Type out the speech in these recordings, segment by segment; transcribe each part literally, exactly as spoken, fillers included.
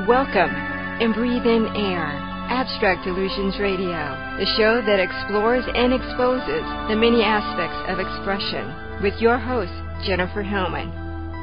Welcome and breathe in air. Abstract Illusions Radio, the show that explores and exposes the many aspects of expression, with your host, Jennifer Hillman.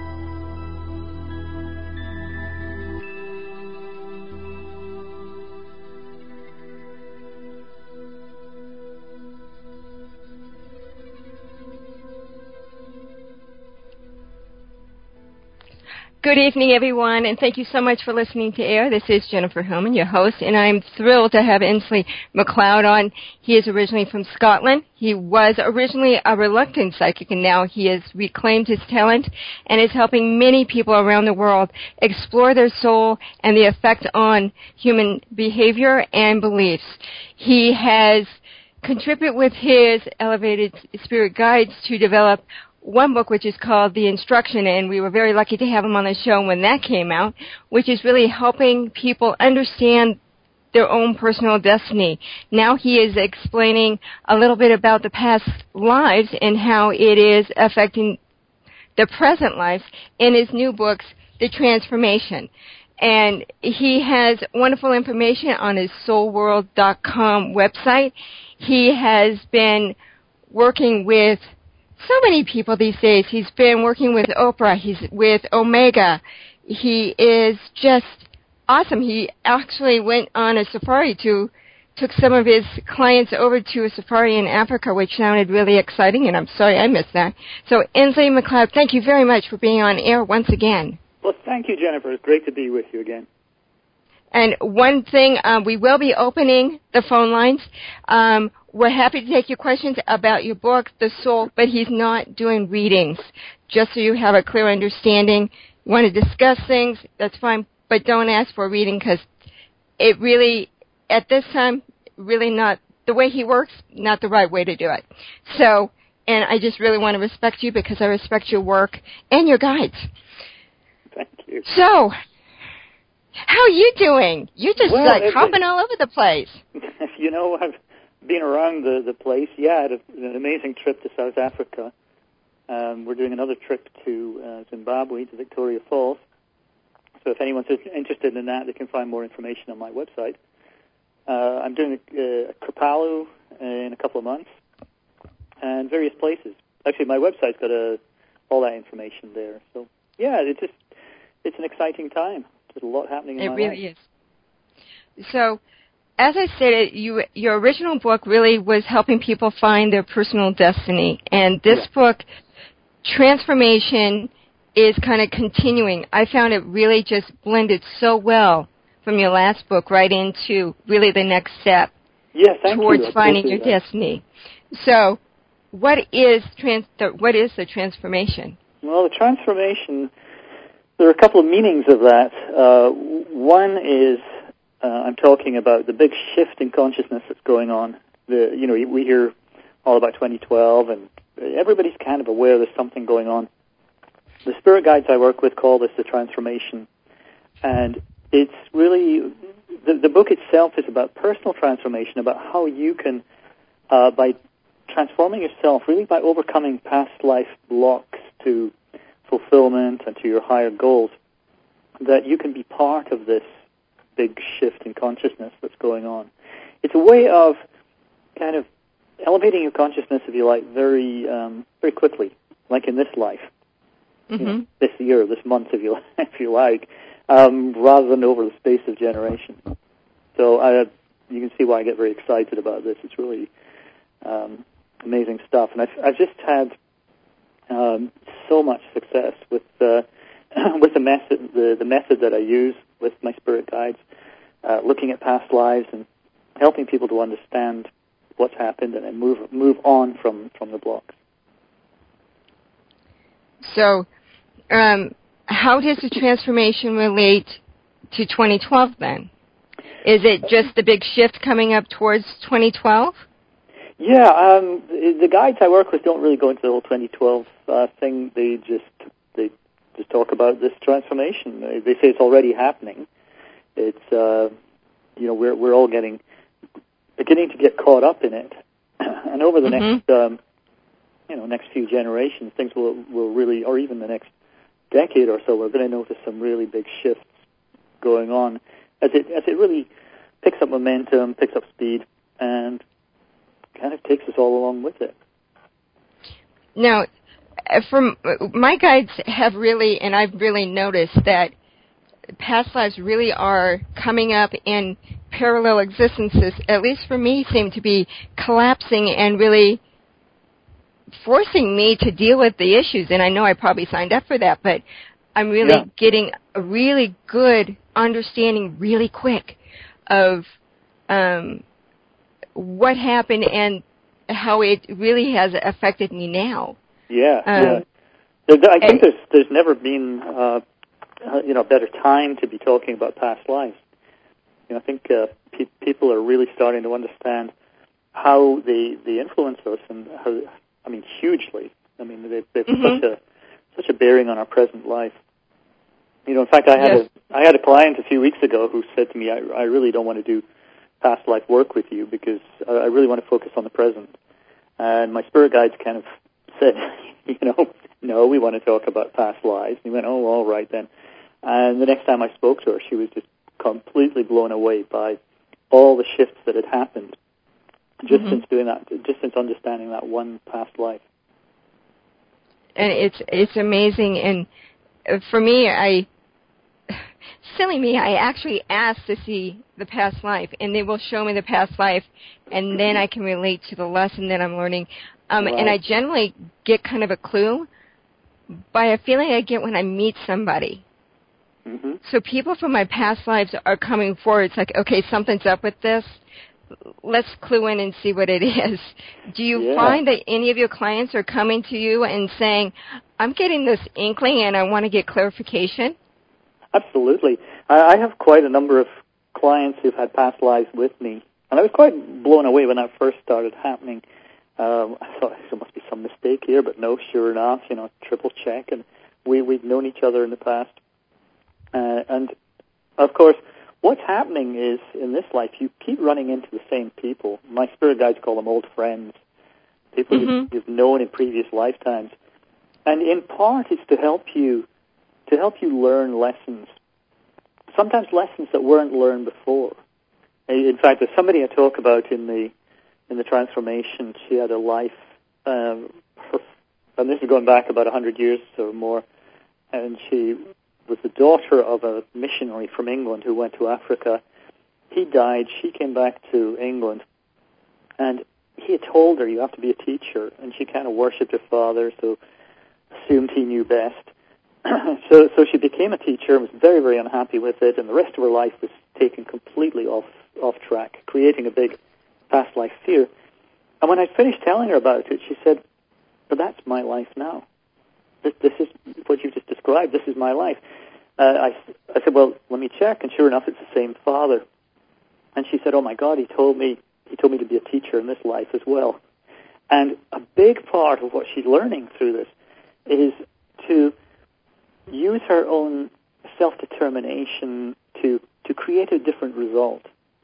Good evening, everyone, and thank you so much for listening to Air. This is Jennifer Hillman, your host, and I'm thrilled to have Inslee MacLeod on. He is originally from Scotland. He was originally a reluctant psychic, and now he has reclaimed his talent and is helping many people around the world explore their soul and the effect on human behavior and beliefs. He has contributed with his elevated spirit guides to develop one book which is called The Instruction, and we were very lucky to have him on the show when that came out, which is really helping people understand their own personal destiny. Now he is explaining a little bit about the past lives and how it is affecting the present lives in his new books, The Transformation. And he has wonderful information on his soul world dot com website. He has been working with so many people these days. He's been working with Oprah. He's with Omega. He is just awesome. He actually went on a safari to, took some of his clients over to a safari in Africa, which sounded really exciting, and I'm sorry I missed that. So, Inslee MacLeod, thank you very much for being on air once again. Well, thank you, Jennifer. It's great to be with you again. And one thing, um, we will be opening the phone lines. Um, we're happy to take your questions about your book, The Soul, but he's not doing readings. Just so you have a clear understanding. You want to discuss things, that's fine, but don't ask for a reading because it really, at this time, really not, the way he works, not the right way to do it. So, and I just really want to respect you because I respect your work and your guides. Thank you. So, how are you doing? You're just well, like hopping all over the place. You know, I've been around the, the place. Yeah, I had a, an amazing trip to South Africa. Um, we're doing another trip to uh, Zimbabwe, to Victoria Falls. So if anyone's interested in that, they can find more information on my website. Uh, I'm doing a, a Kripalu in a couple of months and various places. Actually, my website's got a, all that information there. So, yeah, it's just it's an exciting time. There's a lot happening in it my really life. is. So, as I stated, you, your original book really was helping people find their personal destiny. And this yeah. book, Transformation, is kind of continuing. I found it really just blended so well from your last book right into really the next step yeah, thank towards you. finding your that. destiny. So, what is, trans, the, what is the transformation? Well, the transformation, there are a couple of meanings of that. Uh, one is uh, I'm talking about the big shift in consciousness that's going on. The you know we hear all about twenty twelve, and everybody's kind of aware there's something going on. The spirit guides I work with call this the transformation, and it's really the, the book itself is about personal transformation, about how you can uh, by transforming yourself, really by overcoming past life blocks to fulfillment and to your higher goals, that you can be part of this big shift in consciousness that's going on. It's a way of kind of elevating your consciousness, if you like, very um, very quickly, like in this life, mm-hmm. you know, this year, this month, if you if you like, um, rather than over the space of generations. So I, you can see why I get very excited about this. It's really um, amazing stuff, and I've, I've just had Um, so much success with uh, with the method the, the method that I use with my spirit guides, uh, looking at past lives and helping people to understand what's happened and then move move on from, from the blocks. So, um, how does the transformation relate to twenty twelve then? Is it just the big shift coming up towards twenty twelve? Yeah, um, the guides I work with don't really go into the whole twenty twelve uh, thing. They just they just talk about this transformation. They, they say it's already happening. It's uh, you know we're we're all getting beginning to get caught up in it, and over the mm-hmm. next um, you know next few generations, things will will really, or even the next decade or so, we're going to notice some really big shifts going on, as it as it really picks up momentum, picks up speed, and kind of takes us all along with it. Now, from my guides have really, and I've really noticed that past lives really are coming up in parallel existences, at least for me, seem to be collapsing and really forcing me to deal with the issues. And I know I probably signed up for that, but I'm really yeah. getting a really good understanding really quick of um, what happened and how it really has affected me now. Yeah, um, yeah. There, I think there's there's never been uh, you know a better time to be talking about past lives. You know, I think uh, pe- people are really starting to understand how they they influence us, and how, I mean, hugely. I mean, they've, they've mm-hmm. such a such a bearing on our present life. You know, in fact, I had yes. a I had a client a few weeks ago who said to me, "I, I really don't want to do past life work with you because I, I really want to focus on the present." And my spirit guides kind of said, "You know, no, we want to talk about past lives." And he went, "Oh, all right then." And the next time I spoke to her, she was just completely blown away by all the shifts that had happened just mm-hmm. since doing that, just since understanding that one past life. And it's it's amazing. And for me, I silly me, I actually ask to see the past life, and they will show me the past life, and then I can relate to the lesson that I'm learning. Um, Wow. And I generally get kind of a clue by a feeling I get when I meet somebody. Mm-hmm. So people from my past lives are coming forward. It's like, okay, something's up with this. Let's clue in and see what it is. Do you Yeah. find that any of your clients are coming to you and saying, I'm getting this inkling and I want to get clarification? Absolutely. I, I have quite a number of clients who've had past lives with me, and I was quite blown away when that first started happening. Um, I thought there must be some mistake here, but no, sure enough, you know, triple check, and we, we've known each other in the past. Uh, and, of course, what's happening is, in this life, you keep running into the same people. My spirit guides call them old friends, people mm-hmm. you've, you've known in previous lifetimes. And in part, it's to help you to help you learn lessons, sometimes lessons that weren't learned before. In fact, there's somebody I talk about in the in the transformation. She had a life, um, her, and this is going back about one hundred years or more, and she was the daughter of a missionary from England who went to Africa. He died. She came back to England, and he had told her, you have to be a teacher, and she kind of worshipped her father, so assumed he knew best. so so she became a teacher and was very, very unhappy with it, and the rest of her life was taken completely off off track, creating a big past life fear. And when I finished telling her about it, she said, but that's my life now. This, this is what you just described. This is my life. Uh, I, I said, well, let me check, and sure enough, it's the same father. And she said, oh my God, he told me he told me to be a teacher in this life as well. And a big part of what she's learning through this is to use her own self-determination to to create a different result.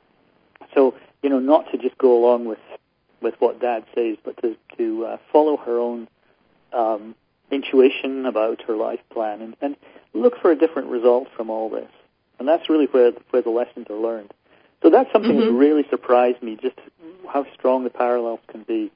So, you know, not to just go along with, with what Dad says, but to, to uh, follow her own um, intuition about her life plan and, and look for a different result from all this. And that's really where, where the lessons are learned. So that's something mm-hmm. that really surprised me, just how strong the parallels can be.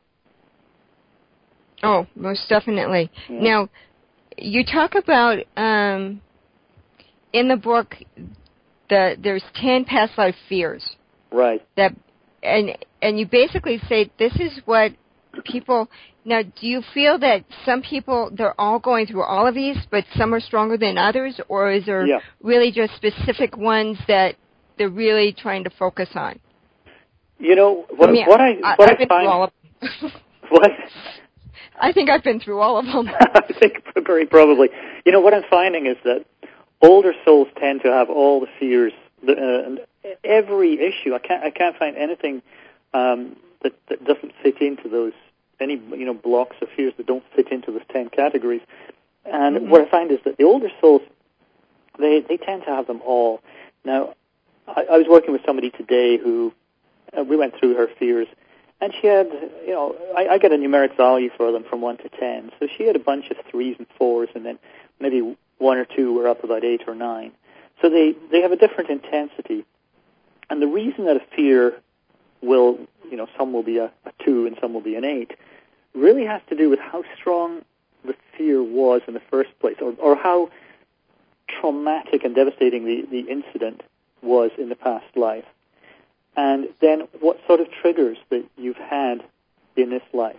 Oh, most definitely. Yeah. Now, you talk about um, in the book that there's ten past life fears. Right. That and and you basically say this is what people. Now, do you feel that some people they're all going through all of these, but some are stronger than others, or is there yeah. really just specific ones that they're really trying to focus on? You know what, me, what I what I, I I find. All of them. What? I think I've been through all of them. I think very probably. You know, what I'm finding is that older souls tend to have all the fears, the, uh, and every issue. I can't, I can't find anything um, that, that doesn't fit into those, any, you know, blocks of fears that don't fit into those ten categories. And mm-hmm. what I find is that the older souls, they, they tend to have them all. Now, I, I was working with somebody today who, uh, we went through her fears, and she had, you know, I, I get a numeric value for them from one to ten. So she had a bunch of threes and fours, and then maybe one or two were up about eight or nine. So they, they have a different intensity. And the reason that a fear will, you know, some will be a, a two and some will be an eight, really has to do with how strong the fear was in the first place, or, or how traumatic and devastating the, the incident was in the past life. And then what sort of triggers that you've had in this life.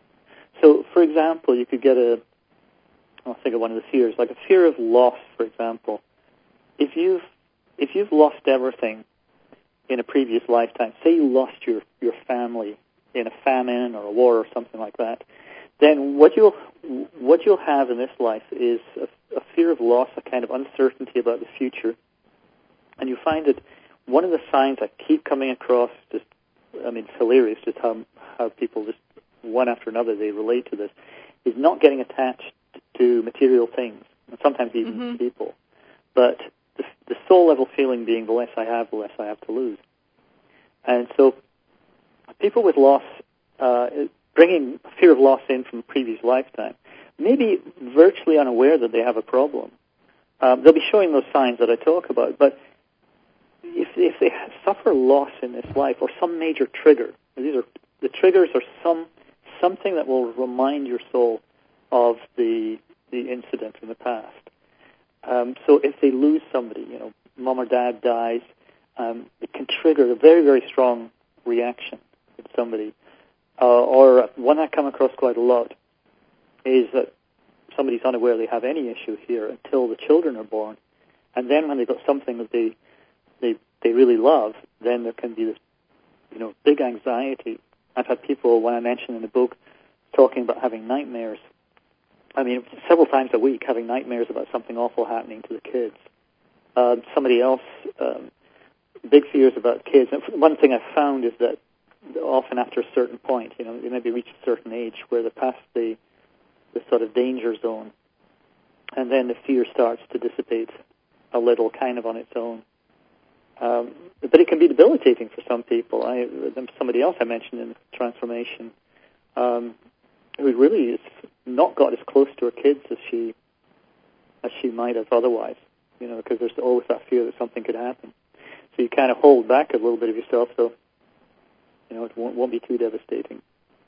So, for example, you could get a, I'll think of one of the fears, like a fear of loss, for example. If you've, if you've lost everything in a previous lifetime, say you lost your, your family in a famine or a war or something like that, then what you'll, what you'll have in this life is a, a fear of loss, a kind of uncertainty about the future. And you find that one of the signs I keep coming across, just, I mean, it's hilarious just how, how people just, one after another, they relate to this, is not getting attached to material things, and sometimes even mm-hmm. people. But the, the soul level feeling being the less I have, the less I have to lose. And so people with loss, uh, bringing fear of loss in from a previous lifetime, may be virtually unaware that they have a problem. Um, they'll be showing those signs that I talk about, but if, if they suffer loss in this life or some major trigger, these are the triggers are some something that will remind your soul of the the incident in the past. Um, so if they lose somebody, you know, mom or dad dies, um, it can trigger a very, very strong reaction in somebody. Uh, or one I come across quite a lot is that somebody's unaware they have any issue here until the children are born. And then when they've got something that they they they really love, then there can be this, you know, big anxiety. I've had people, when I mentioned in the book, talking about having nightmares. I mean, several times a week, having nightmares about something awful happening to the kids. Uh, somebody else, um, big fears about kids. And one thing I've found is that often after a certain point, you know, they maybe reach a certain age where they're past the, the sort of danger zone, and then the fear starts to dissipate a little, kind of on its own. Um, but it can be debilitating for some people. I, somebody else I mentioned in the transformation, um, who really has not got as close to her kids as she as she might have otherwise, you know, because there's always that fear that something could happen. So you kind of hold back a little bit of yourself, so you know it won't, won't be too devastating.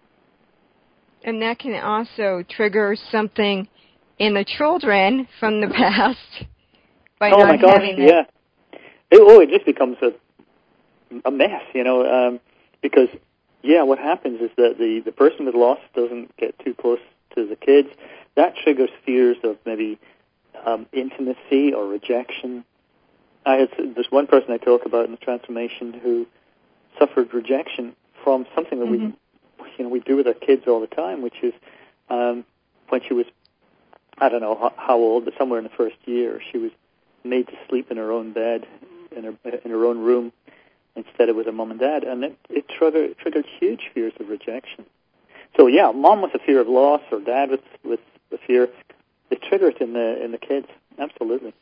And that can also trigger something in the children from the past by oh not my gosh, having that. Yeah. It, oh, it just becomes a a mess, you know, um, because, yeah, what happens is that the, the person with loss doesn't get too close to the kids. That triggers fears of maybe um, intimacy or rejection. I had, there's one person I talk about in the transformation who suffered rejection from something that mm-hmm. we, you know, we do with our kids all the time, which is um, when she was, I don't know how, how old, but somewhere in the first year, she was made to sleep in her own bed, in her in her own room, instead of with her mom and dad, and it, it triggered, triggered huge fears of rejection. So yeah, mom with a fear of loss, or dad with with the fear, they trigger it in the in the kids. Absolutely.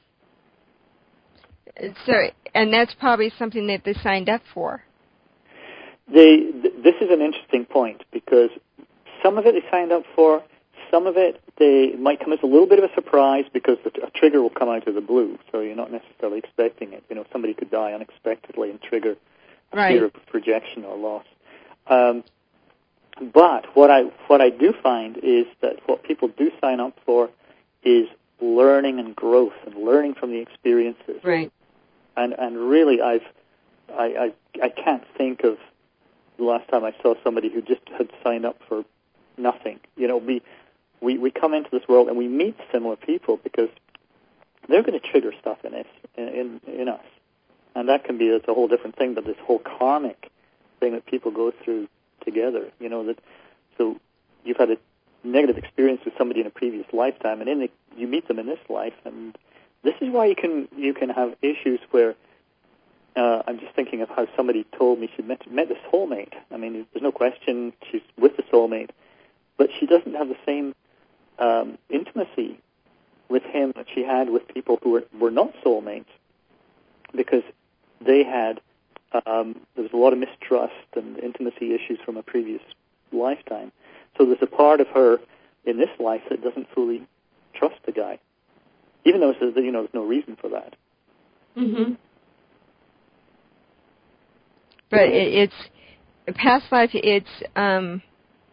So, and that's probably something that they signed up for. They. Th- this is an interesting point, because some of it they signed up for. Some of it, they might come as a little bit of a surprise, because the, a trigger will come out of the blue, so you're not necessarily expecting it. You know, somebody could die unexpectedly and trigger a right. fear of rejection or loss. Um, but what I what I do find is that what people do sign up for is learning and growth, and learning from the experiences. Right. And and really, I've I I, I can't think of the last time I saw somebody who just had signed up for nothing. You know, we. We we come into this world and we meet similar people because they're going to trigger stuff in us, in, in in us, and that can be it's a whole different thing. But this whole karmic thing that people go through together, you know, that so you've had a negative experience with somebody in a previous lifetime, and in the, you meet them in this life, and this is why you can you can have issues where uh, I'm just thinking of how somebody told me she met met the soulmate. I mean, there's no question she's with the soulmate, but she doesn't have the same Um, intimacy with him that she had with people who were, were not soulmates, because they had, um, there was a lot of mistrust and intimacy issues from a previous lifetime. So there's a part of her in this life that doesn't fully trust the guy, even though there's, you know, there's no reason for that. Mhm. But it, it's a past life. It's um,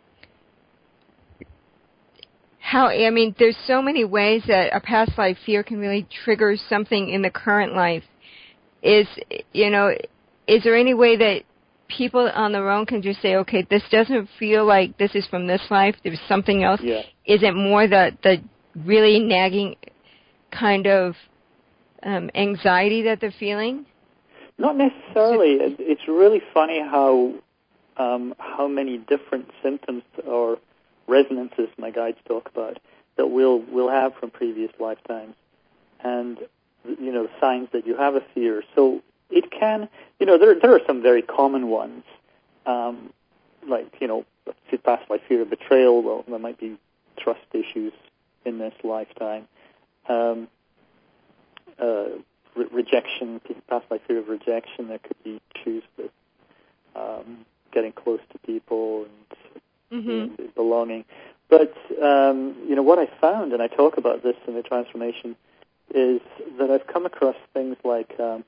how I mean, there's so many ways that a past life fear can really trigger something in the current life. Is you know, is there any way that people on their own can just say, okay, this doesn't feel like this is from this life. There's something else. Yeah. Is it more the the really nagging kind of um, anxiety that they're feeling? Not necessarily. It's really funny how um, how many different symptoms or resonances my guides talk about that we'll we'll have from previous lifetimes, and you know the signs that you have a fear. So it can, you know, there there are some very common ones, um, like you know, past life fear of betrayal. Well, there might be trust issues in this lifetime. Um, uh, Re- rejection, past life fear of rejection. There could be issues with um, getting close to people and Mm-hmm. you know, belonging. But um, you know what I found, and I talk about this in the transformation, is that I've come across things like um,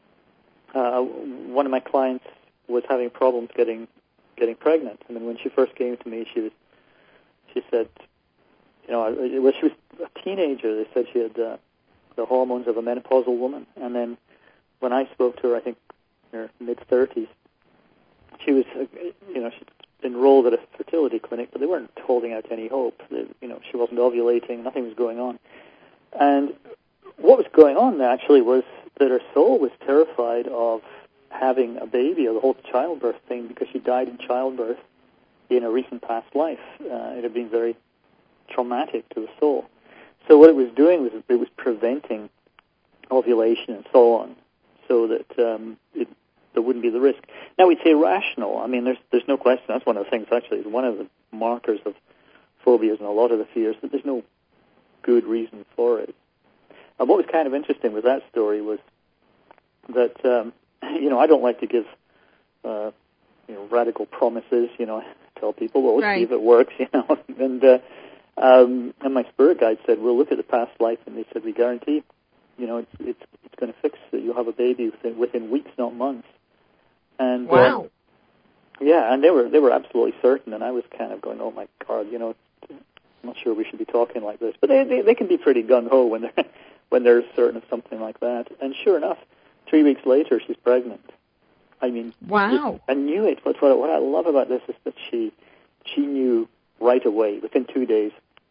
uh, one of my clients was having problems getting getting pregnant. I mean, when she first came to me, she was she said, you know, well, she was a teenager. They said she had. Uh, the hormones of a menopausal woman. And then when I spoke to her, I think in her mid-thirties, she was, you know, she enrolled at a fertility clinic, but they weren't holding out any hope. They, you know, she wasn't ovulating, nothing was going on. And what was going on actually was that her soul was terrified of having a baby, or the whole childbirth thing, because she died in childbirth in a recent past life. Uh, it had been very traumatic to the soul. So what it was doing was it was preventing ovulation and so on, so that um, it, there wouldn't be the risk. Now we'd say rational. I mean, there's there's no question. That's one of the things. Actually, is one of the markers of phobias and a lot of the fears that there's no good reason for it. And what was kind of interesting with that story was that um, you know I don't like to give uh, you know radical promises. You know, tell people, well, let's right. see if it works. You know, and. Uh, Um, and my spirit guide said, we'll look at the past life, and they said, we guarantee, you know, it's it's it's going to fix it. You'll have a baby within, within weeks, not months. And wow. Uh, yeah, and they were they were absolutely certain, and I was kind of going, oh my God, you know, I'm not sure we should be talking like this. But they they, they can be pretty gung ho when they're when they're certain of something like that. And sure enough, three weeks later, she's pregnant. I mean, wow. I knew it. But what what I love about this is that she she knew right away, within two days.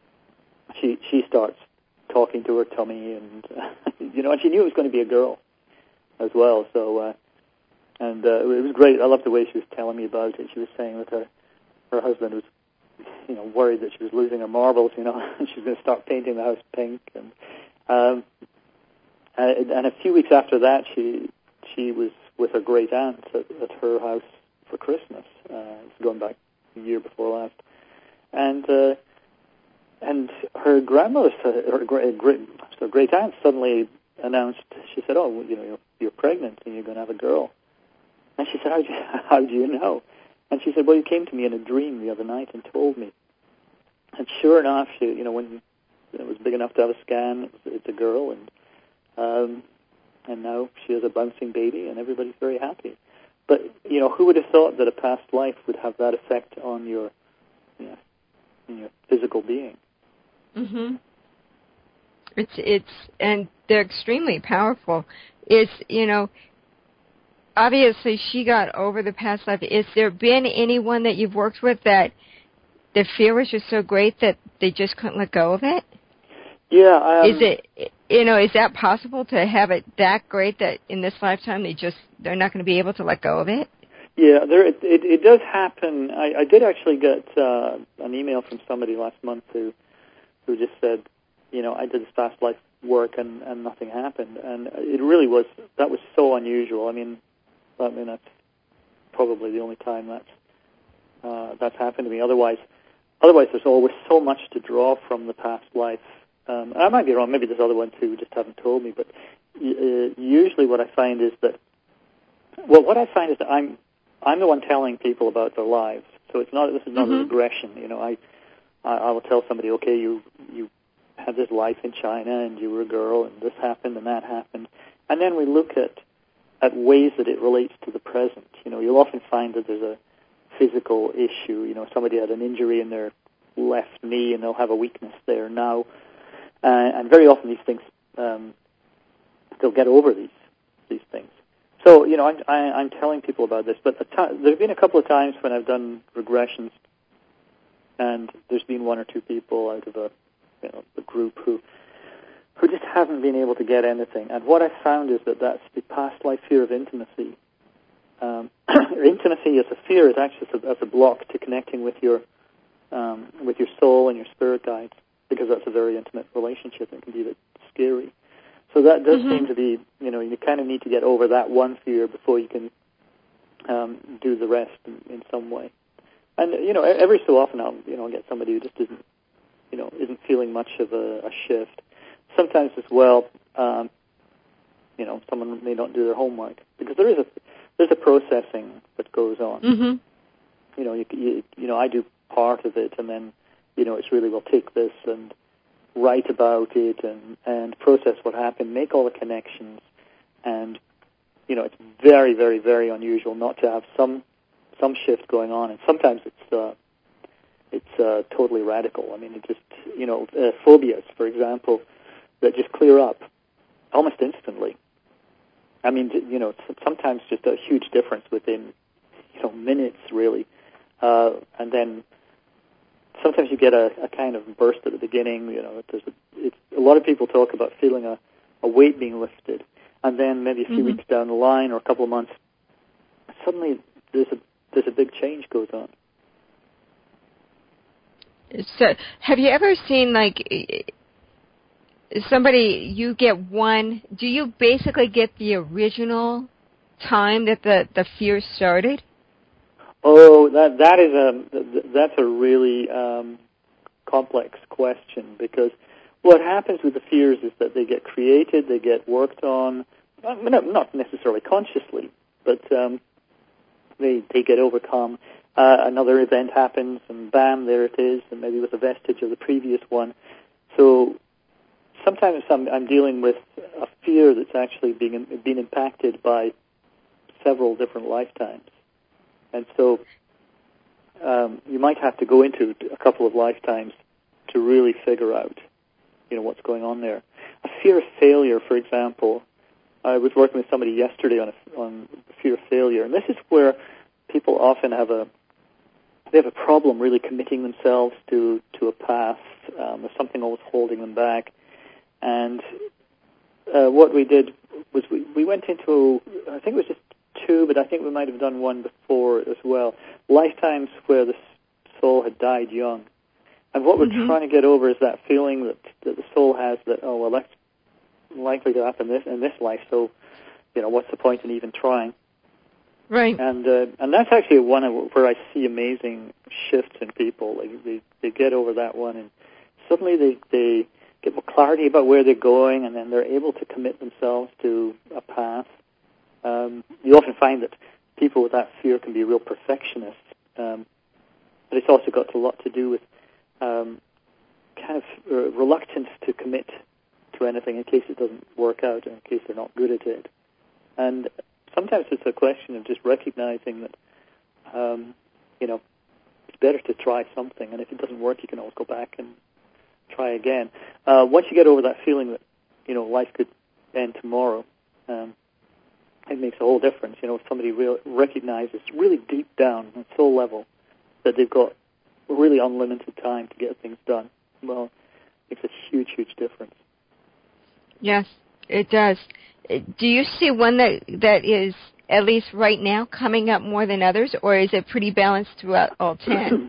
She she starts talking to her tummy, and uh, you know, and she knew it was going to be a girl as well. So, uh, and uh, it was great. I loved the way she was telling me about it. She was saying that her her husband was, you know, worried that she was losing her marbles, you know, and she was going to start painting the house pink. And um, and, and a few weeks after that, she she was with her great aunt at, at her house for Christmas. Uh, it's going back a year before last, and. Uh, And her grandmother, her great, her great aunt, suddenly announced. She said, "Oh, you know, you're, you're pregnant and you're going to have a girl." And she said, "How do you, how do you know?" And she said, "Well, you came to me in a dream the other night and told me." And sure enough, she, you know, when it was big enough to have a scan, it was, it's a girl, and um, and now she has a bouncing baby, and everybody's very happy. But you know, who would have thought that a past life would have that effect on your, you know, your physical being? Mhm. It's it's and they're extremely powerful. It's you know, obviously she got over the past life. Is there been anyone that you've worked with that the fear was just so great that they just couldn't let go of it? Yeah. Um, is it you know is that possible to have it that great that in this lifetime they just they're not going to be able to let go of it? Yeah, there it, it, it does happen. I, I did actually get uh, an email from somebody last month who who just said, you know, I did this past life work and, and nothing happened, and it really was that was so unusual. I mean, I mean that's probably the only time that's uh, that's happened to me. Otherwise, otherwise there's always so much to draw from the past life. Um, I might be wrong. Maybe there's other ones who just haven't told me, but uh, usually what I find is that well, what I find is that I'm I'm the one telling people about their lives. So it's not this is not mm-hmm. a regression. You know, I. I will tell somebody, okay, you you had this life in China, and you were a girl, and this happened, and that happened, and then we look at at ways that it relates to the present. You know, you'll often find that there's a physical issue. You know, somebody had an injury in their left knee, and they'll have a weakness there now. Uh, and very often these things, um, they'll get over these these things. So, you know, I'm, I, I'm telling people about this, but t- there have been a couple of times when I've done regressions, and there's been one or two people out of a, you know, a group who who just haven't been able to get anything. And what I found is that that's the past life fear of intimacy. Um, intimacy as a fear is actually as a, as a block to connecting with your um, with your soul and your spirit guides, because that's a very intimate relationship and can be a bit scary. So that does mm-hmm. seem to be, you know, you kind of need to get over that one fear before you can um, do the rest in, in some way. And, you know, every so often I'll, you know, get somebody who just isn't, you know, isn't feeling much of a, a shift. Sometimes as well, um, you know, someone may not do their homework, because there is a there's a processing that goes on. Mm-hmm. You know, you, you you know, I do part of it, and then, you know, it's really, we'll take this and write about it and, and process what happened, make all the connections, and, you know, it's very, very, very unusual not to have some some shift going on, and sometimes it's uh, it's uh, totally radical. I mean, it just, you know, uh, phobias, for example, that just clear up almost instantly. I mean, you know, sometimes just a huge difference within, you know, minutes, really. Uh, and then sometimes you get a, a kind of burst at the beginning. You know, there's a, it's, a lot of people talk about feeling a, a weight being lifted, and then maybe a few mm-hmm. weeks down the line or a couple of months, suddenly there's a there's a big change goes on. So, have you ever seen, like, somebody, you get one, do you basically get the original time that the, the fear started? Oh, that that is a that's a really um, complex question, because what happens with the fears is that they get created, they get worked on, not necessarily consciously, but um, they they get overcome. Uh, another event happens, and bam, there it is, and maybe with a vestige of the previous one. So sometimes I'm, I'm dealing with a fear that's actually being being impacted by several different lifetimes. And so um, you might have to go into a couple of lifetimes to really figure out, you know, what's going on there. A fear of failure, for example. I was working with somebody yesterday on a, on fear of failure, and this is where people often have a they have a problem really committing themselves to to a path. Um, there's something always holding them back, and uh, what we did was we, we went into, I think it was just two, but I think we might have done one before as well, lifetimes where the soul had died young. And what mm-hmm. we're trying to get over is that feeling that, that the soul has that, oh, well, that's likely to happen this in this life, so, you know, what's the point in even trying? Right. And uh, and that's actually one of, where I see amazing shifts in people. Like they, they get over that one, and suddenly they, they get more clarity about where they're going, and then they're able to commit themselves to a path. Um, you often find that people with that fear can be real perfectionists, um, but it's also got a lot to do with um, kind of uh, reluctance to commit to anything in case it doesn't work out, in case they're not good at it. And sometimes it's a question of just recognizing that, um, you know, it's better to try something, and if it doesn't work, you can always go back and try again. Uh, once you get over that feeling that, you know, life could end tomorrow, um, it makes a whole difference. You know, if somebody real, recognizes really deep down on soul level that they've got really unlimited time to get things done, well, it makes a huge, huge difference. Yes, it does. Do you see one that that is, at least right now, coming up more than others, or is it pretty balanced throughout all ten?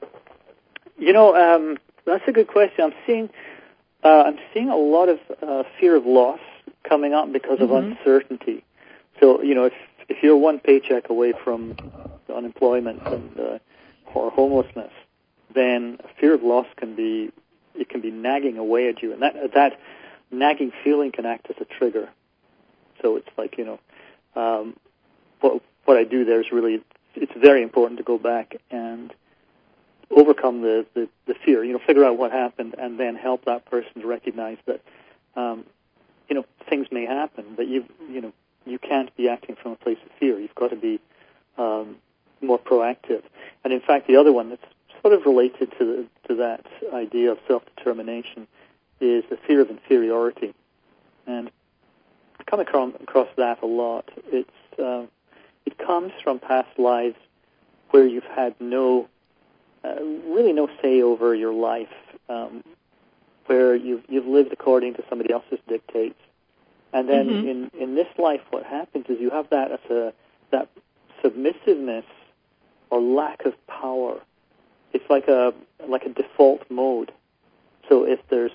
You know, um, that's a good question. I'm seeing uh, I'm seeing a lot of uh, fear of loss coming up because of mm-hmm. uncertainty. So, you know, if if you're one paycheck away from unemployment and uh, or homelessness, then fear of loss can be it can be nagging away at you, and that that nagging feeling can act as a trigger. So it's like, you know, um, what what I do there is really, it's very important to go back and overcome the, the, the fear, you know, figure out what happened, and then help that person to recognize that, um, you know, things may happen, but you you know, you can't be acting from a place of fear. You've got to be um, more proactive. And in fact, the other one that's sort of related to the, to that idea of self-determination is the fear of inferiority. And I come across, across that a lot. It's uh, it comes from past lives where you've had no, uh, really no say over your life, um, where you've you've lived according to somebody else's dictates. And then mm-hmm. in, in this life, what happens is you have that as a that submissiveness or lack of power. It's like a like a default mode. So if there's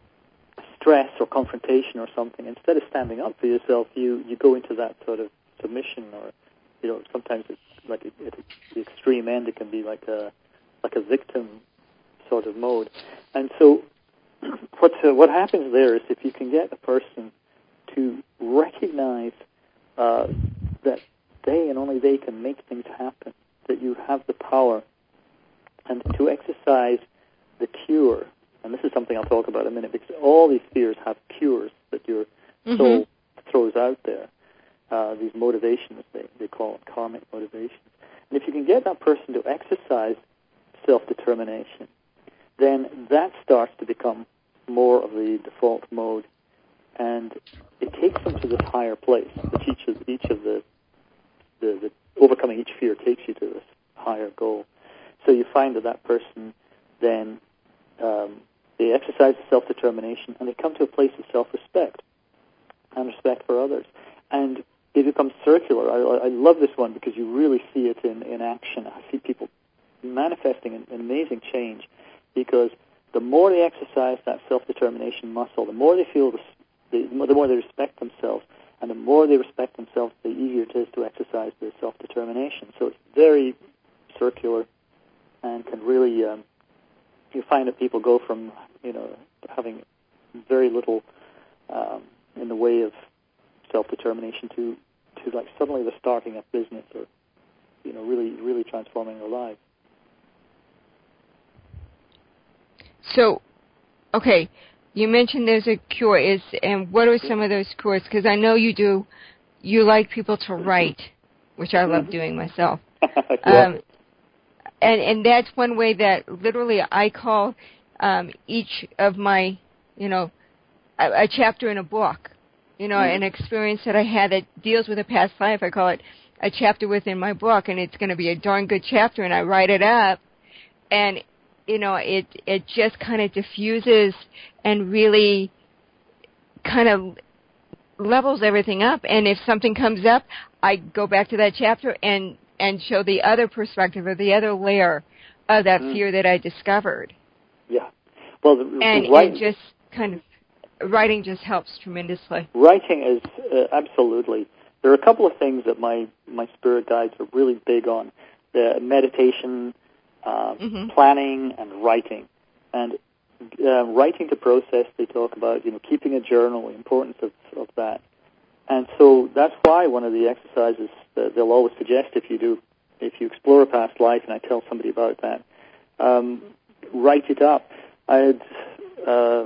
stress or confrontation or something, instead of standing up for yourself, you, you go into that sort of submission, or you know, sometimes it's like a, at the extreme end, it can be like a like a victim sort of mode. And so what uh, what happens there is if you can get a person to recognize uh, that they and only they can make things happen, that you have the power, and to exercise the cure. And this is something I'll talk about in a minute, because all these fears have cures that your mm-hmm. soul throws out there. Uh, these motivations, they, they call it karmic motivations. And if you can get that person to exercise self-determination, then that starts to become more of the default mode, and it takes them to this higher place. Which each of each of the, the the overcoming each fear takes you to this higher goal. So you find that that person then um, they exercise self-determination, and they come to a place of self-respect and respect for others, and it becomes circular. I, I love this one because you really see it in, in action. I see people manifesting an, an amazing change, because the more they exercise that self-determination muscle, the more they feel the The, the more they respect themselves, and the more they respect themselves, the easier it is to exercise their self-determination. So it's very circular, and can really, um, you find that people go from, you know, having very little um, in the way of self-determination to, to like suddenly they're starting a business, or, you know, really, really transforming their lives. So, okay. You mentioned there's a cure. Is and what are some of those cures? Because I know you do. You like people to write, which I love doing myself. um, and and that's one way that literally I call um, each of my, you know, a, a chapter in a book. You know, mm-hmm. an experience that I had that deals with a past life. I call it a chapter within my book, and it's going to be a darn good chapter. And I write it up, and you know, it it just kind of diffuses and really kind of levels everything up. And if something comes up, I go back to that chapter and, and show the other perspective or the other layer of that mm. fear that I discovered. Yeah. Well, the, and, the writing, and just kind of, writing just helps tremendously. Writing is, uh, absolutely. There are a couple of things that my, my spirit guides are really big on. The meditation, Uh, mm-hmm. planning, and writing. And uh, writing to process, they talk about, you know, keeping a journal, the importance of, of that. And so that's why one of the exercises that they'll always suggest if you do, if you explore a past life, and I tell somebody about that, um, write it up. I had, uh,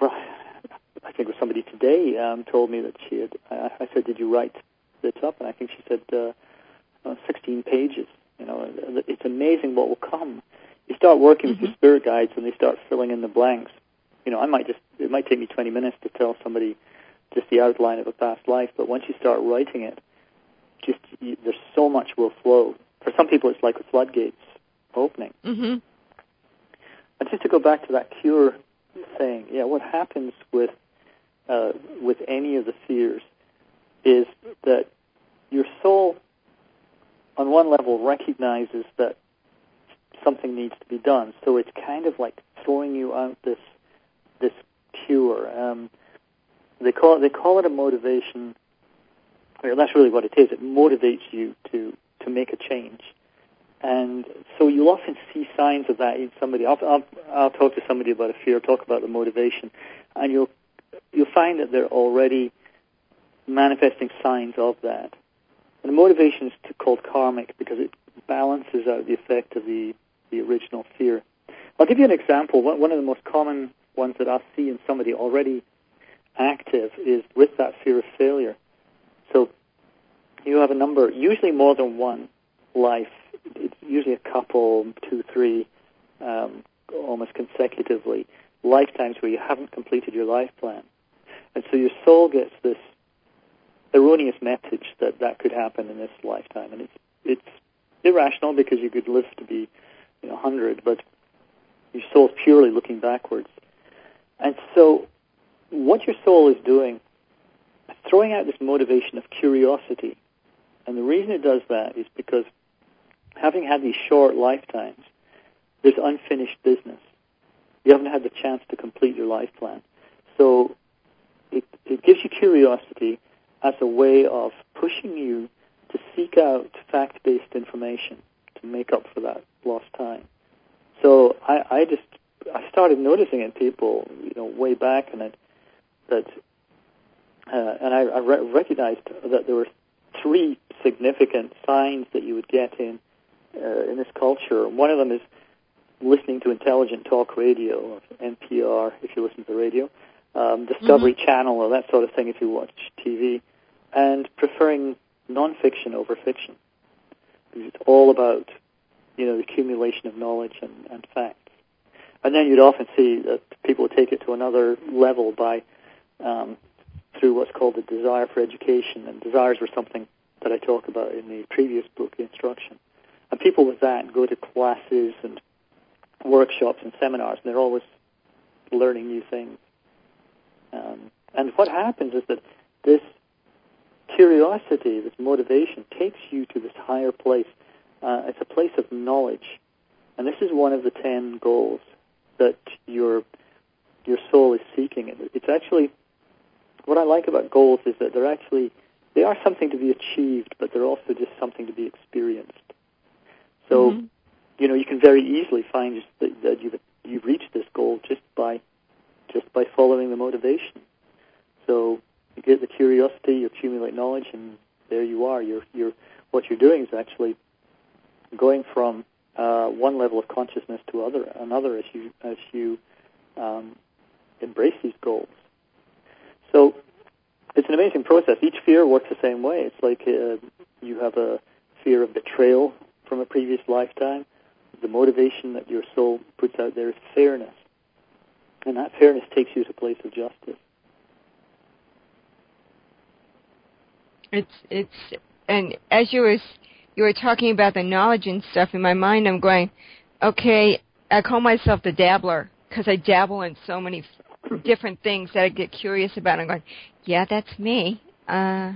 I think it was somebody today um, told me that she had, I, I said, did you write this up? And I think she said uh, uh, sixteen pages. You know, it's amazing what will come. You start working mm-hmm. with your spirit guides, and they start filling in the blanks. You know, I might just, it might take me twenty minutes to tell somebody just the outline of a past life, but once you start writing it, just, you, there's so much will flow. For some people, it's like the floodgates opening. Mm-hmm. And just to go back to that cure thing, yeah, what happens with, uh, with any of the fears is that your soul, on one level, recognizes that something needs to be done. So it's kind of like throwing you out this this cure. Um, they call it, they call it a motivation. Well, that's really what it is. It motivates you to, to make a change. And so you'll often see signs of that in somebody. I'll, I'll, I'll talk to somebody about a fear, talk about the motivation, and you'll you'll find that they're already manifesting signs of that. And the motivation is called karmic because it balances out the effect of the, the original fear. I'll give you an example. One of the most common ones that I see in somebody already active is with that fear of failure. So you have a number, usually more than one life. It's usually a couple, two, three, um, almost consecutively, lifetimes where you haven't completed your life plan. And so your soul gets this erroneous message that that could happen in this lifetime. And it's it's irrational because you could live to be, you know, one hundred, but your soul's purely looking backwards. And so what your soul is doing, throwing out this motivation of curiosity. And the reason it does that is because having had these short lifetimes, there's unfinished business. You haven't had the chance to complete your life plan. So it, it gives you curiosity as a way of pushing you to seek out fact-based information to make up for that lost time. So I, I just I started noticing in people, you know, way back, and it, that uh, and I, I re- recognized that there were three significant signs that you would get in uh, in this culture. One of them is listening to intelligent talk radio, N P R, if you listen to the radio, um, Discovery mm-hmm. Channel, or that sort of thing if you watch T V, and preferring nonfiction over fiction. Because it's all about, you know, the accumulation of knowledge and, and facts. And then you'd often see that people would take it to another level by um, through what's called the desire for education. And desires were something that I talk about in the previous book, The Instruction. And people with that go to classes and workshops and seminars, and they're always learning new things. Um, and what happens is that this curiosity, this motivation, takes you to this higher place. Uh, it's a place of knowledge. And this is one of the ten goals that your your soul is seeking. It's actually, what I like about goals is that they're actually, they are something to be achieved, but they're also just something to be experienced. So, mm-hmm. you know, you can very easily find just that, that you've you've reached this goal just by just by following the motivation. So you get the curiosity, you accumulate knowledge, and there you are. You're you're what you're doing is actually going from uh, one level of consciousness to other another as you as you um, embrace these goals. So it's an amazing process. Each fear works the same way. It's like uh, you have a fear of betrayal from a previous lifetime. The motivation that your soul puts out there is fairness. And that fairness takes you to a place of justice. It's, it's, and as you were, you were talking about the knowledge and stuff, in my mind I'm going, okay, I call myself the dabbler because I dabble in so many different things that I get curious about. I'm going, yeah, that's me. Uh,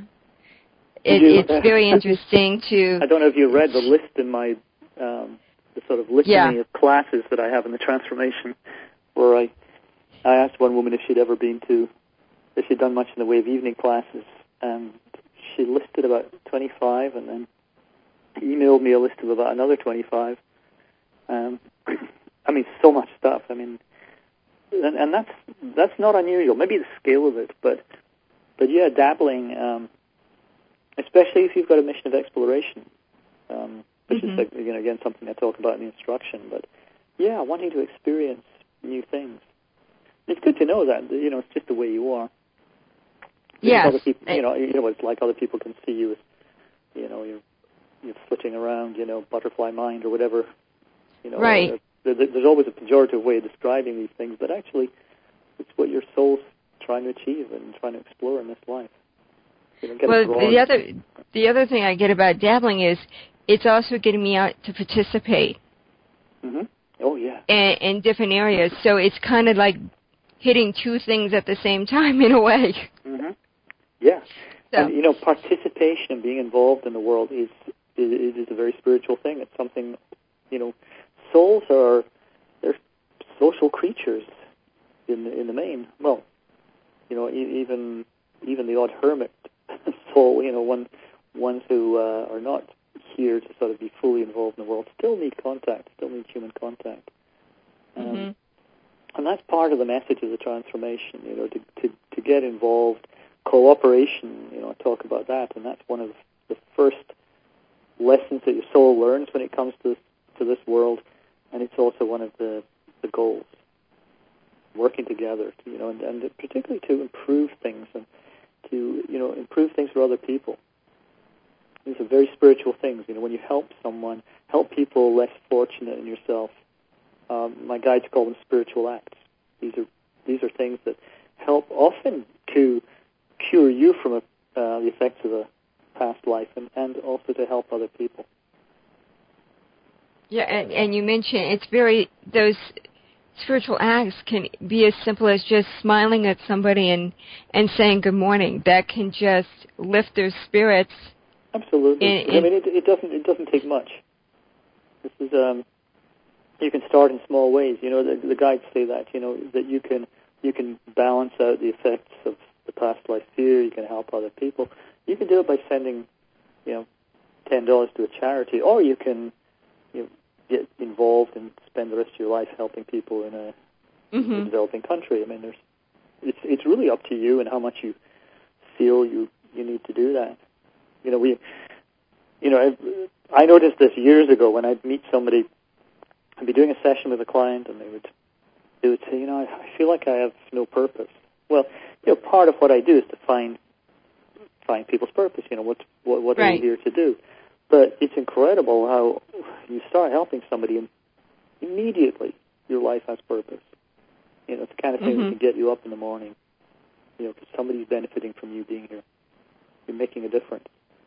it, you, it's very interesting to... I don't know if you read the list in my... Um, the sort of litany yeah. of classes that I have in the transformation, where I I asked one woman if she'd ever been to, if she'd done much in the way of evening classes, and she listed about twenty-five, and then emailed me a list of about another twenty-five. Um, I mean, so much stuff. I mean, and, and that's that's not unusual. Maybe the scale of it, but but yeah, dabbling, um, especially if you've got a mission of exploration. Um, Which mm-hmm. is, you know, again, something I talk about in the instruction. But, yeah, wanting to experience new things. It's good to know that, you know, it's just the way you are. Yeah. You know, you know what it's like. Other people can see you as, you know, you're, you're flitting around, you know, butterfly mind or whatever. You know, right. There, there's always a pejorative way of describing these things, but actually it's what your soul's trying to achieve and trying to explore in this life. You know, well, the other, the other thing I get about dabbling is it's also getting me out to participate. Mm-hmm. Oh, yeah. In, in different areas. So it's kind of like hitting two things at the same time in a way. Mm-hmm. Yeah. So. And, you know, participation and being involved in the world is, is is a very spiritual thing. It's something, you know, souls are, they're social creatures in the, in the main. Well, you know, e- even even the odd hermit soul, you know, one, ones who uh, are not here to sort of be fully involved in the world, still need contact, still need human contact. Um, mm-hmm. And that's part of the message of the transformation, you know, to, to, to get involved. Cooperation, you know, I talk about that, and that's one of the first lessons that your soul learns when it comes to, to this world, and it's also one of the, the goals. working together, to, you know, and, and particularly to improve things and to, you know, improve things for other people. These are very spiritual things. You know, when you help someone, help people less fortunate than yourself. Um, my guides call them spiritual acts. These are these are things that help often to cure you from a, uh, the effects of a past life, and, and also to help other people. Yeah, and, and you mentioned it's very, those spiritual acts can be as simple as just smiling at somebody and, and saying good morning. That can just lift their spirits. Absolutely. In, in, I mean, it, it doesn't it doesn't take much. This is um, you can start in small ways. You know, the, the guides say that. You know, that you can you can balance out the effects of the past life fear. You can help other people. You can do it by sending, you know, ten dollars to a charity, or you can, you know, get involved and spend the rest of your life helping people in a, mm-hmm. a developing country. I mean, there's it's it's really up to you and how much you feel you, you need to do that. You know, we, you know, I, I noticed this years ago when I'd meet somebody. I'd be doing a session with a client, and they would they would say, you know, I, I feel like I have no purpose. Well, you know, part of what I do is to find find people's purpose. You know, what's, what what right. are you here to do? But it's incredible how you start helping somebody, and immediately your life has purpose. You know, it's the kind of thing mm-hmm. that can get you up in the morning. You know, because somebody's benefiting from you being here. You're making a difference.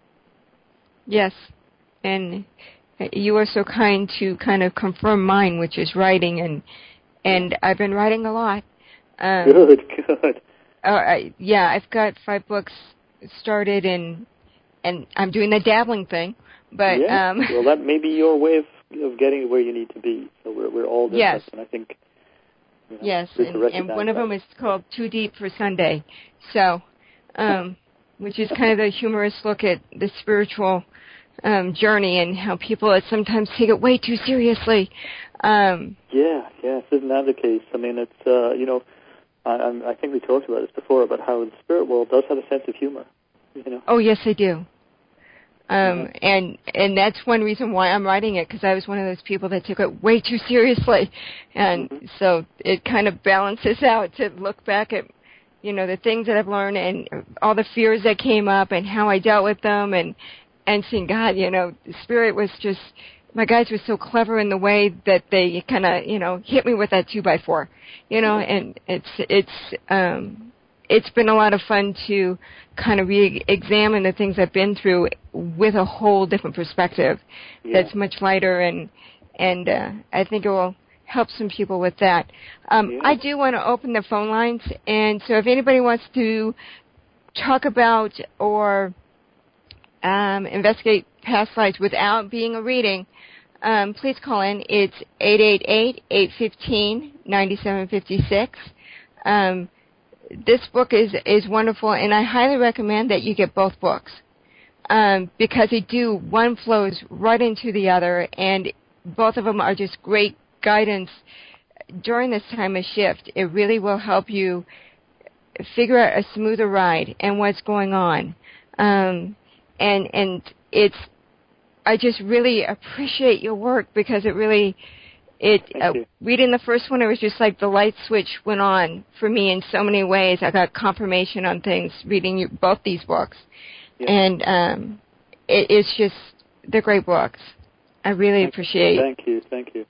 Yes, and you are so kind to kind of confirm mine, which is writing, and and I've been writing a lot. Um, good, good. Uh, I, yeah, I've got five books started, and and I'm doing the dabbling thing. But yeah. um, well, that may be your way of, of getting where you need to be. So we're we're all different, yes. and I think. You know, yes, and, and one of that. them is called Too Deep for Sunday. So, um, which is kind of the humorous look at the spiritual um, journey and how people sometimes take it way too seriously. Um, yeah, yes, isn't that the case? I mean, it's uh, you know, I, I think we talked about this before about how the spirit world does have a sense of humor. You know. Oh yes, they do. Um, mm-hmm. and and that's one reason why I'm writing it, because I was one of those people that took it way too seriously, and mm-hmm. so it kind of balances out to look back at, you know, the things that I've learned and all the fears that came up and how I dealt with them, and and seeing God, you know, the Spirit was just, my guys were so clever in the way that they kind of, you know, hit me with that two by four, you know, and it's it's um, it's been a lot of fun to kind of re-examine the things I've been through with a whole different perspective. Yeah. That's much lighter, and and uh, I think it will help some people with that. Um, yeah. I do want to open the phone lines, and so if anybody wants to talk about or um, investigate past lives without being a reading, um, please call in. It's eight eight eight, eight one five, nine seven five six. Um, this book is, is wonderful, and I highly recommend that you get both books um, because they do, one flows right into the other, and both of them are just great guidance during this time of shift. It really will help you figure out a smoother ride and what's going on. Um, and and it's, I just really appreciate your work because it really, it uh, reading the first one, it was just like the light switch went on for me in so many ways. I got confirmation on things reading you, both these books. Yeah. And um, it, it's just, they're great books. I really thank appreciate. Thank you, thank you.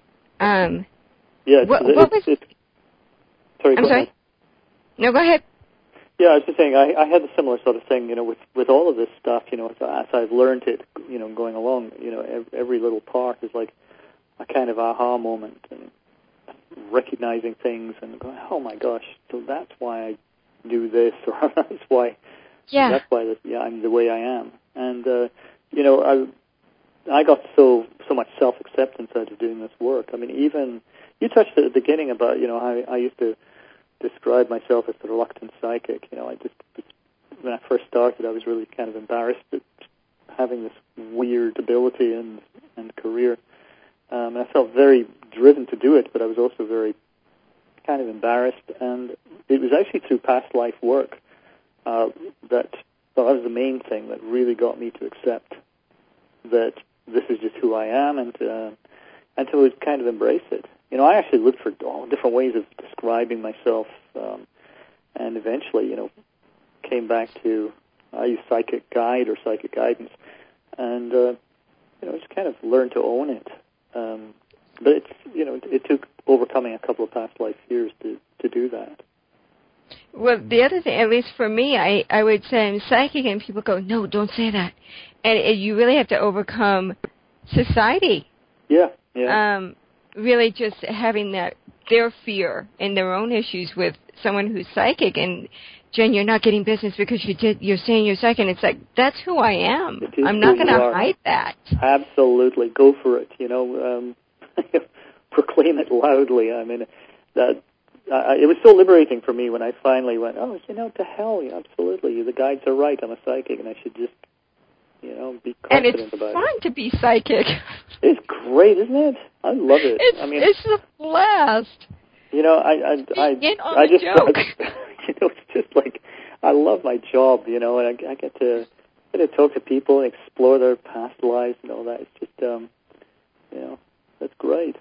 Um, yeah, what, it's, what it's, was, it's, sorry, I'm go sorry. ahead. No, go ahead. Yeah, I was just saying, I, I had a similar sort of thing, you know, with, with all of this stuff, you know, as, as I've learned it, you know, going along, you know, every, every little part is like a kind of aha moment, and recognizing things and going, oh my gosh, so that's why I do this, or that's why, yeah, that's why this, yeah, I'm the way I am. And, uh, you know, I, I got so, so much self-acceptance out of doing this work. I mean, even, you touched at the beginning about, you know, how I used to describe myself as the reluctant psychic. You know, I just, when I first started, I was really kind of embarrassed at having this weird ability and, and career. Um, and I felt very driven to do it, but I was also very kind of embarrassed. And it was actually through past life work uh, that, well, that was the main thing that really got me to accept that this is just who I am, and uh, and to kind of embrace it. you know, I actually looked for all different ways of describing myself, um, and eventually, you know, came back to I use psychic guide or psychic guidance, and uh, you know, just kind of learned to own it. Um, but it's you know, it, it took overcoming a couple of past life fears to to do that. Well, the other thing, at least for me, I, I would say I'm psychic, and people go, no, don't say that. And it, you really have to overcome society. Yeah, yeah. Um, really just having that, their fear and their own issues with someone who's psychic. And, Jen, you're not getting business because you did, you're saying you're psychic. And it's like, that's who I am. I'm not going to hide that. Absolutely. Go for it. You know, um, proclaim it loudly. I mean, that... Uh, it was so liberating for me when I finally went, oh, you know, to hell, yeah, absolutely. The guides are right. I'm a psychic, and I should just, you know, be confident about it. And it's fun to be psychic. It's great, isn't it? I love it. It's, I mean, it's a blast. You know, I, I, I, in on I the just, joke. you know, it's just like, I love my job, you know, and I, I get to, get to talk to people and explore their past lives and all that. It's just, um, you know, that's great.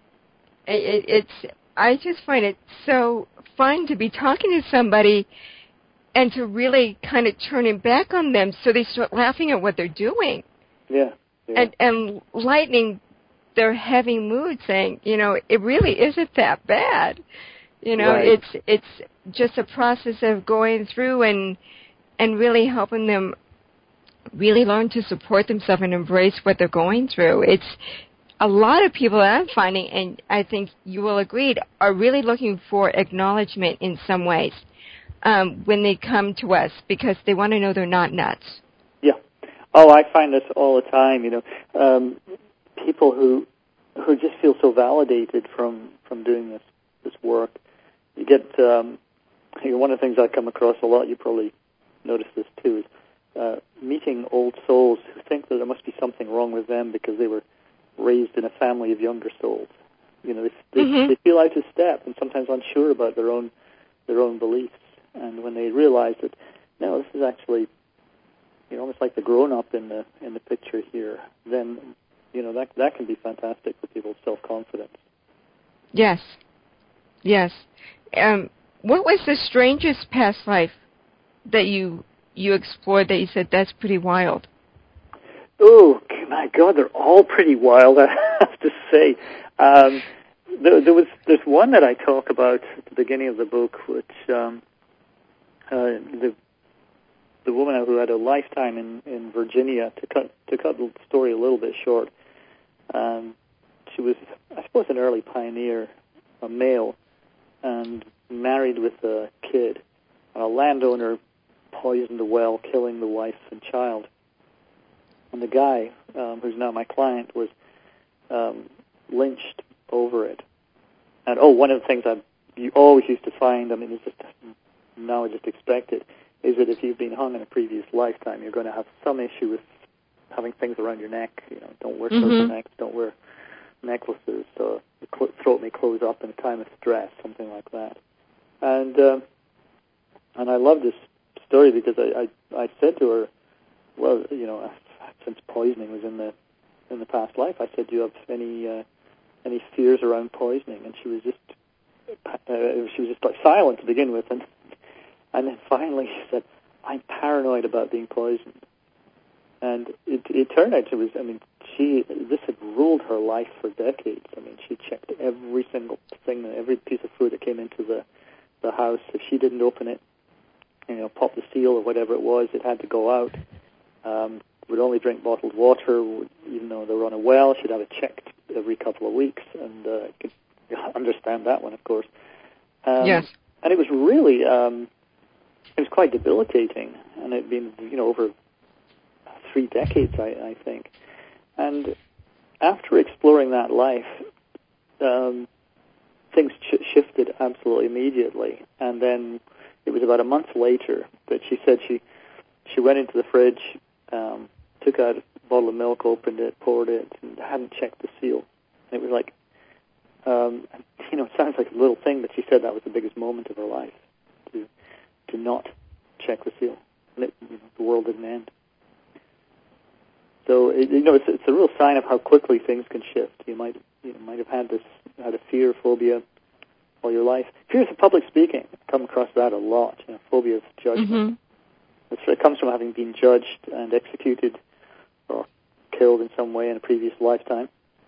It, it, it's. I just find it so fun to be talking to somebody and to really kind of turn it back on them so they start laughing at what they're doing. Yeah. yeah. And and lightening their heavy mood, saying, you know, it really isn't that bad. You know, right. it's it's just a process of going through and and really helping them really learn to support themselves and embrace what they're going through. It's a lot of people that I'm finding, and I think you will agree, are really looking for acknowledgement in some ways um, when they come to us because they want to know they're not nuts. Yeah. Oh, I find this all the time, you know. Um, people who who just feel so validated from, from doing this, this work. You get, um, you know, one of the things I come across a lot, you probably noticed this too, is uh, meeting old souls who think that there must be something wrong with them because they were raised in a family of younger souls. You know, they, they, mm-hmm. they feel out of step and sometimes unsure about their own their own beliefs. And when they realize that, no, this is actually, you know, almost like the grown-up in the in the picture here, then, you know, that that can be fantastic for people's self-confidence. Yes. Yes. Um, what was the strangest past life that you you explored that you said, that's pretty wild? Oh, my God, they're all pretty wild, I have to say. Um, there, there was there's one that I talk about at the beginning of the book, which um, uh, the the woman who had a lifetime in, in Virginia, to cut to cut the story a little bit short, um, she was, I suppose, an early pioneer, a male, and married with a kid. A landowner poisoned a well, killing the wife and child. And the guy, um, who's now my client, was um, lynched over it. And, oh, one of the things I you always used to find, I mean, it's just, now I just expect it, is that if you've been hung in a previous lifetime, you're going to have some issue with having things around your neck. You know, don't wear mm-hmm. necks, don't wear necklaces, so the throat may close up in a time of stress, something like that. And um, and I love this story because I, I, I said to her, well, you know, since poisoning was in the in the past life, I said, do you have any uh, any fears around poisoning? And she was just uh, she was just like silent to begin with, and and then finally she said, I'm paranoid about being poisoned. And it, it turned out she was, I mean, she this had ruled her life for decades. I mean, she checked every single thing, every piece of food that came into the the house. If she didn't open it, you know, pop the seal or whatever it was, it had to go out. Um, would only drink bottled water, would, even though they were on a well. She'd have it checked every couple of weeks, and uh, could understand that one, of course. Um, yes. And it was really, um, it was quite debilitating, and it had been, you know, over three decades, I, I think. And after exploring that life, um, things ch- shifted absolutely immediately. And then it was about a month later that she said she she went into the fridge, um, took out a bottle of milk, opened it, poured it, and hadn't checked the seal. And it was like, um, you know, it sounds like a little thing, but she said that was the biggest moment of her life, to to not check the seal. And it, you know, the world didn't end. So it, you know, it's, it's a real sign of how quickly things can shift. You might you know, might have had this had a fear, phobia all your life. Fears of public speaking. I come across that a lot. You know, phobia of judgment. Mm-hmm. It's, it comes from having been judged and executed or killed in some way in a previous lifetime,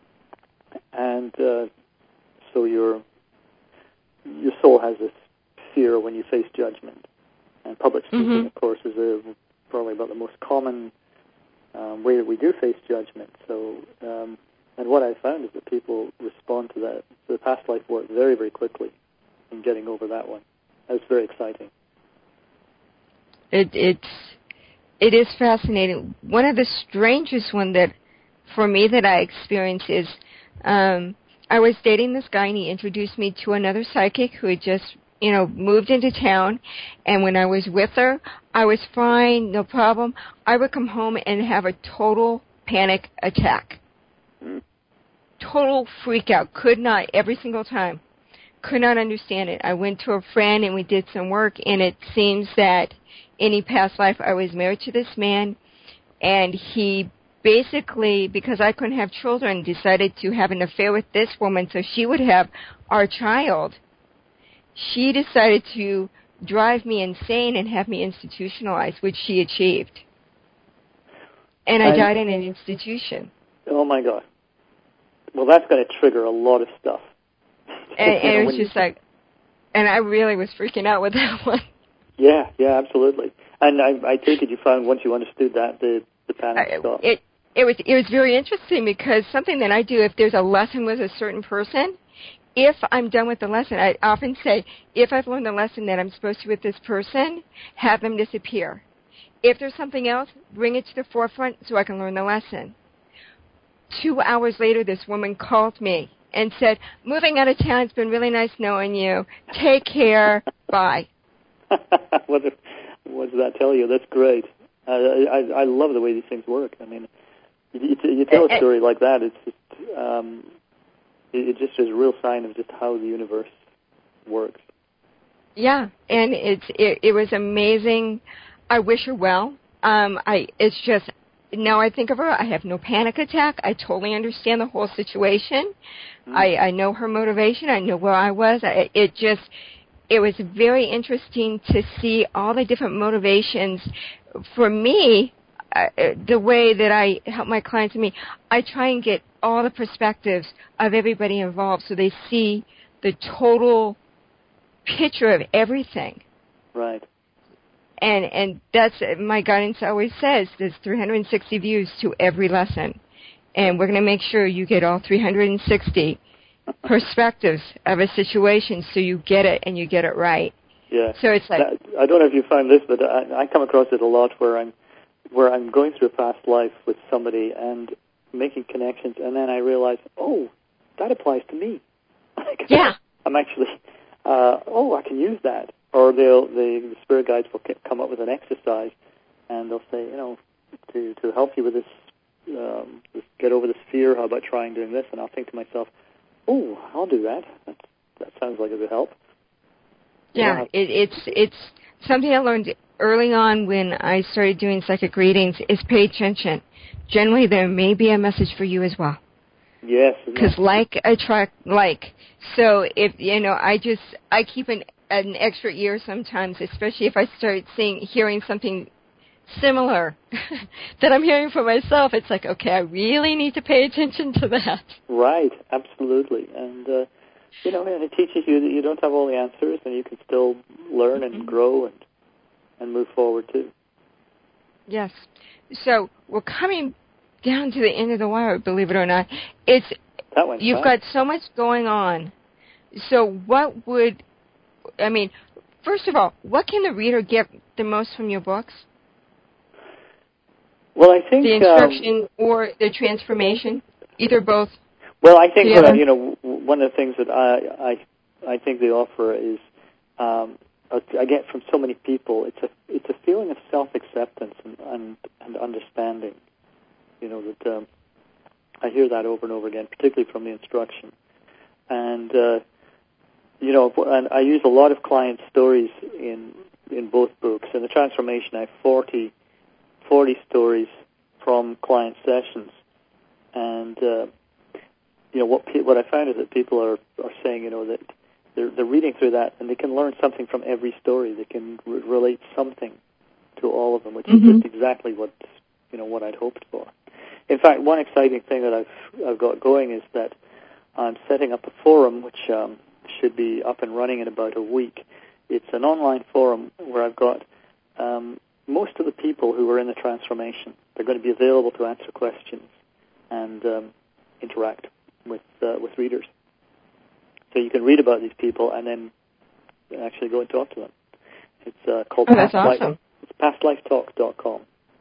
and uh, so your your soul has this fear when you face judgment. And public speaking, mm-hmm. of course, is a, probably about the most common um, way that we do face judgment. So, um, and what I found is that people respond to that, to the past life work very, very quickly in getting over that one. That's very exciting. It, it's it is fascinating. One of the strangest one that, for me, that I experienced is um, I was dating this guy, and he introduced me to another psychic who had just, you know, moved into town. And when I was with her, I was fine, no problem. I would come home and have a total panic attack. Mm. Total freak out. Could not, every single time. Could not understand it. I went to a friend and we did some work, and it seems that any past life I was married to this man, and he basically, because I couldn't have children, decided to have an affair with this woman so she would have our child. She decided to drive me insane and have me institutionalized, which she achieved. And I, I died in an institution. Oh, my God. Well, that's going to trigger a lot of stuff. And, and it was just like, and I really was freaking out with that one. Yeah, yeah, absolutely. And I, I take it you found once you understood that, the, the panic I, stopped. It, it was it was very interesting, because something that I do, if there's a lesson with a certain person, if I'm done with the lesson, I often say, if I've learned the lesson that I'm supposed to with this person, have them disappear. If there's something else, bring it to the forefront so I can learn the lesson. Two hours later, this woman called me and said, moving out of town, it's been really nice knowing you. Take care. Bye. what, if, what does that tell you? That's great. Uh, I, I love the way these things work. I mean, you, you tell a story like that, it's just, um, it, it just is a real sign of just how the universe works. Yeah, and it's it, it was amazing. I wish her well. Um, I it's just, now I think of her, I have no panic attack. I totally understand the whole situation. Mm-hmm. I, I know her motivation. I know where I was. I, it just, it was very interesting to see all the different motivations. For me, uh, the way that I help my clients and me, I try and get all the perspectives of everybody involved so they see the total picture of everything. Right. And and that's, my guidance always says, there's three hundred sixty views to every lesson. And we're going to make sure you get all three hundred sixty perspectives of a situation so you get it and you get it right. Yeah. So it's like, I don't know if you find this, but I, I come across it a lot where I'm where I'm going through a past life with somebody and making connections, and then I realize, oh, that applies to me. Yeah. I'm actually, uh, oh, I can use that. Or they'll, the, the spirit guides will come up with an exercise, and they'll say, you know, to to help you with this, um, this, get over this fear, how about trying doing this? And I'll think to myself, oh, I'll do that. That, that sounds like it would help. Yeah, yeah. It, it's it's something I learned early on when I started doing psychic readings, is pay attention. Generally, there may be a message for you as well. Yes. Because like attract like. So if, you know, I just, I keep an an extra ear sometimes, especially if I start seeing, hearing something similar that I'm hearing for myself. It's like, okay, I really need to pay attention to that. Right, absolutely. And, uh, you know, and it teaches you that you don't have all the answers, and you can still learn and mm-hmm. grow and and move forward, too. Yes. So we're coming down to the end of the wire, believe it or not. It's that went You've fast. got so much going on. So what would... I mean, first of all, what can the reader get the most from your books? Well, I think the instruction um, or the transformation, either both. Well, I think uh, you know, one of the things that I I, I think they offer is um, I get from so many people. It's a it's a feeling of self acceptance and, and and understanding. You know that um, I hear that over and over again, particularly from the instruction, and. Uh, You know, and I use a lot of client stories in in both books. In the transformation, I have forty, forty stories from client sessions. And, uh, you know, what pe- what I found is that people are, are saying, you know, that they're, they're reading through that and they can learn something from every story. They can re- relate something to all of them, which mm-hmm. is just exactly what, you know, what I'd hoped for. In fact, one exciting thing that I've I've got going is that I'm setting up a forum which um, should be up and running in about a week. It's an online forum where I've got um, most of the people who are in the transformation. They're going to be available to answer questions and um, interact with uh, with readers. So you can read about these people and then actually go and talk to them. It's uh, called oh, that's Past awesome. Life. It's past life talk dot com.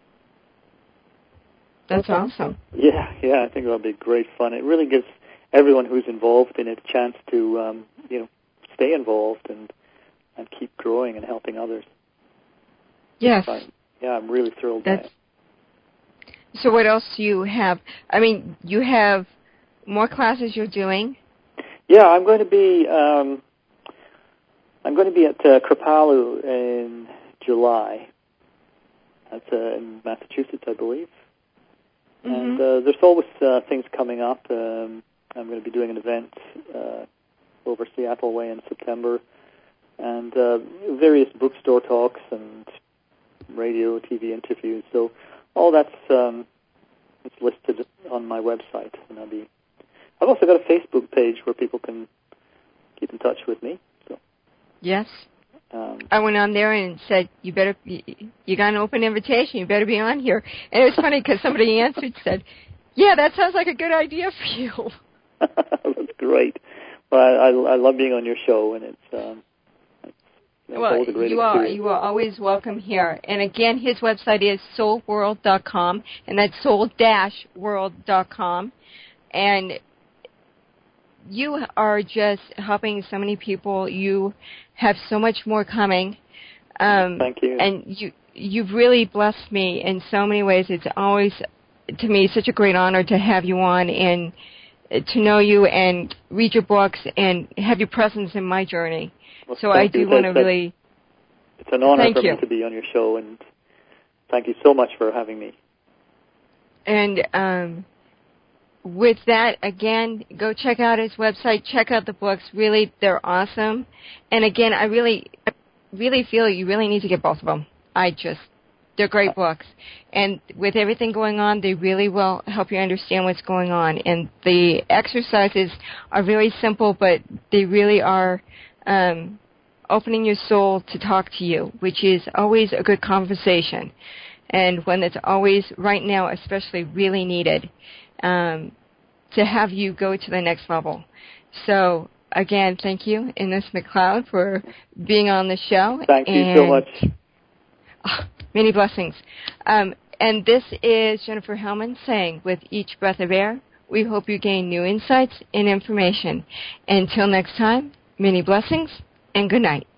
That's awesome. Yeah, yeah, I think that'll be great fun. It really gives everyone who's involved in it a chance to, um, you know, stay involved and and keep growing and helping others. Yes. So, yeah, I'm really thrilled That's, by it. So what else do you have? I mean, you have more classes you're doing? Yeah, I'm going to be um, I'm going to be at uh, Kripalu in July. That's uh, in Massachusetts, I believe. Mm-hmm. And uh, there's always uh, things coming up. Um, I'm going to be doing an event uh, over Seattle Way in September, and uh, various bookstore talks and radio, T V interviews. So all that's um, it's listed on my website, and I'll be. I've also got a Facebook page where people can keep in touch with me. So yes. Um, I went on there and said, "You better, you, you got an open invitation. You better be on here." And it was funny because somebody answered, said, "Yeah, that sounds like a good idea for you." That's great. Well, I, I, I love being on your show, and it's, um, it's you know, well, always a great you experience. are you are always welcome here. And again, his website is soul world dot com, and that's soul dash world dot com, and you are just helping so many people. You have so much more coming. Um, Thank you. And you, you've really blessed me in so many ways. It's always, to me, such a great honor to have you on and to know you and read your books and have your presence in my journey. Well, so I do want to it's really... It's an honor thank for you. me to be on your show, and thank you so much for having me. And... Um, With that, again, go check out his website. Check out the books. Really, they're awesome. And again, I really, really feel you really need to get both of them. I just, they're great books. And with everything going on, they really will help you understand what's going on. And the exercises are very simple, but they really are um, opening your soul to talk to you, which is always a good conversation. And one that's always, right now, especially really needed. Um, to have you go to the next level. So, again, thank you, Innes McLeod, for being on the show. Thank and, you so much. Oh, many blessings. Um, and this is Jennifer Hellman saying, with each breath of air, we hope you gain new insights and information. Until next time, many blessings and good night.